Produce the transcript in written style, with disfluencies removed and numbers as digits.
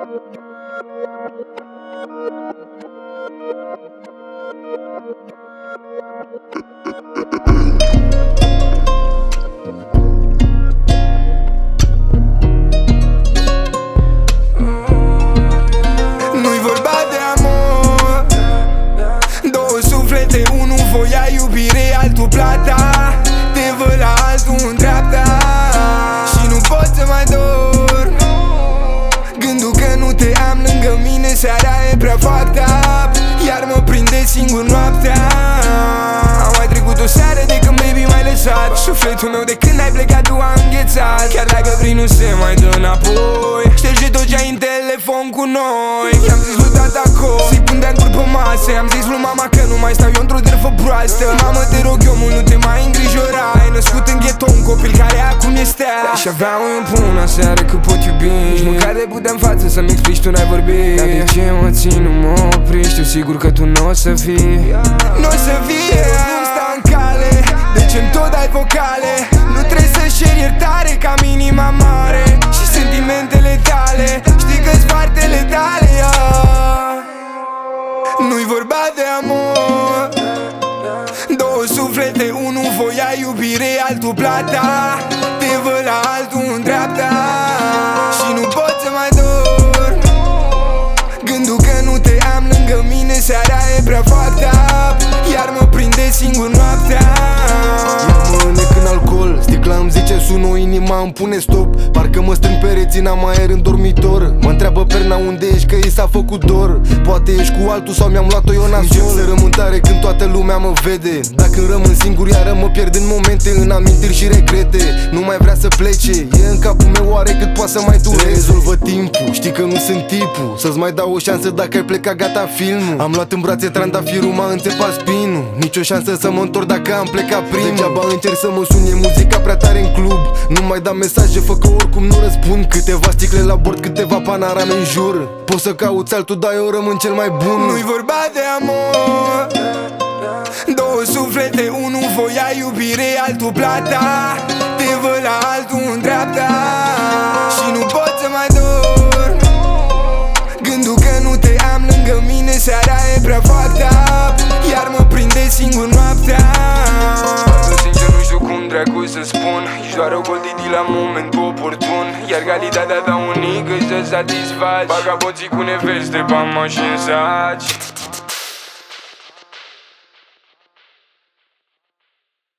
Nu-i vorba de amor, două suflete, unul voia iubire, altul plata. Te văd la altul în dreapta și nu pot să mai dorm. Gândul că nu te am lângă mine, seara e prea fucked up, iar mă prinde singur noaptea. Am mai trecut o seară de când baby m-ai lăsat. Sufletul meu de când ai plecat tu a înghețat. Chiar dacă vrei nu se mai dă înapoi. Șterge tot ce ai în telefon cu noi. I-am zis lui tata acolo să-i pun de-a pe masă. I-am zis lui mama că nu mai stau eu într-o drăfă proastă. Mamă, te rog eu mult, nu te mai îngrijora. Ai născut în ghetto un copil care acum este și aveam un pun aseară că pot iubi. Nici măcar de putea în față să-mi explici, tu n-ai vorbit. Dar de ce mă țin, nu mă oprești. Știu sigur că tu n-o să fii. N-o să fii, nu-mi sta în cale. De ce-mi tot dai vocale? Nu trebuie să-și ceri iertare ca minima mare. Și sentimentele tale, știi că-s partele tale, Nu-i vorba de amor, două suflete, unul voia iubire, altul plata. Te văd la altul în dreapta și nu pot să mai dorm. Gândul că nu te am lângă mine, seara e prea fucked up, iar mă prinde singur noaptea. Mă înnec în alcool, sticla îmi zice sună, inima îmi pune stop. Parcă mă strâng pe rețina, mai aer în dormitor. Mă întreabă perna unde ești, că i s-a făcut dor. Poate ești cu altul sau mi-am luat-o eu nasol. Încep să rămân tare când toată lumea mă vede. Dacă rămân singur iară mă pierd în momente, în amintiri și regrete. Nu mai vrea să plece, e în capul meu, oare cât poate să mai dureze. Rezolvă timpul, știi că nu sunt tipul să-ți mai dau o șansă, dacă ai plecat gata filmul. Am luat în brațe trandafirul, m-a înțepat spinul. Nici o șansă să mă întorc dacă am plecat primul. Degeaba încerc să mă sun, e muzica prea tare în club. Nu mai da mesaje, fă că oricum nu răspund. Câteva sticle la bord, câteva panorame în jur. Poți să cauți altul, dar eu rămân cel mai bun. Nu-i vorba de amor, două suflete, unul voia iubire, altul plata. Te văd la altul în dreapta și nu pot să mai dorm. Gândul că nu te am lângă mine, seara e prea fucked up, iar mă prinde singur noaptea. Sincer nu știu cum dracu să spun, ești doar o goldidi la momentul oportun. Iar calitatea ta unică îți dă satisfaci. Vagabonții cu neveste, bani, mașini, saci.